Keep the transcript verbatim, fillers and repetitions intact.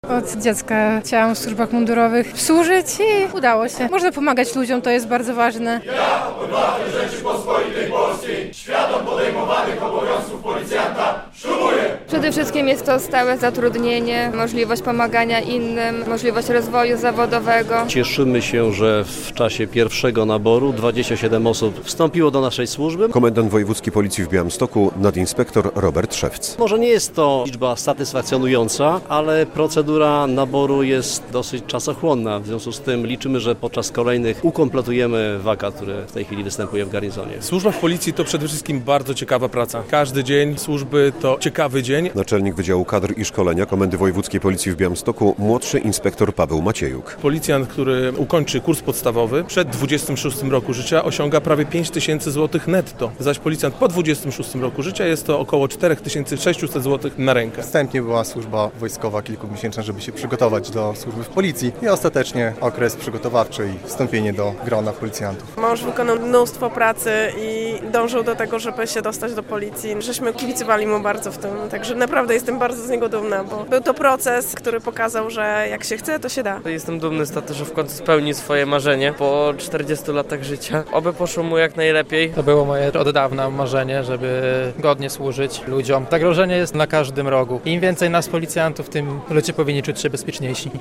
Od dziecka chciałam w służbach mundurowych służyć i udało się. Można pomagać ludziom, to jest bardzo ważne. Ja, obywatel Rzeczypospolitej Polskiej, świadom podejmowanych obowiązków policjanta, ślubuję! Przede wszystkim jest to stałe zatrudnienie, możliwość pomagania innym, możliwość rozwoju zawodowego. Cieszymy się, że w czasie pierwszego naboru dwadzieścia siedem osób wstąpiło do naszej służby. Komendant wojewódzki policji w Białymstoku, nadinspektor Robert Szewc. Może nie jest to liczba satysfakcjonująca, ale procedura naboru jest dosyć czasochłonna. W związku z tym liczymy, że podczas kolejnych ukompletujemy wakat, które w tej chwili występuje w garnizonie. Służba w policji to przede wszystkim bardzo ciekawa praca. Każdy dzień służby to ciekawy dzień. Naczelnik Wydziału Kadr i Szkolenia Komendy Wojewódzkiej Policji w Białymstoku, młodszy inspektor Paweł Maciejuk. Policjant, który ukończy kurs podstawowy przed dwudziestym szóstym roku życia, osiąga prawie pięć tysięcy złotych netto. Zaś policjant po dwudziestym szóstym roku życia jest to około cztery tysiące sześćset złotych na rękę. Wstępnie była służba wojskowa kilkumiesięczna, żeby się przygotować do służby w policji i ostatecznie okres przygotowawczy i wstąpienie do grona policjantów. Mąż wykonał mnóstwo pracy i dążył do tego, żeby się dostać do policji. Żeśmy kibicowali mu bardzo w tym, także naprawdę jestem bardzo z niego dumna, bo był to proces, który pokazał, że jak się chce, to się da. Jestem dumny z tego, że w końcu spełni swoje marzenie po czterdziestu latach życia. Oby poszło mu jak najlepiej. To było moje od dawna marzenie, żeby godnie służyć ludziom. Zagrożenie jest na każdym rogu. Im więcej nas policjantów, tym ludzie powinni czuć się bezpieczniejsi.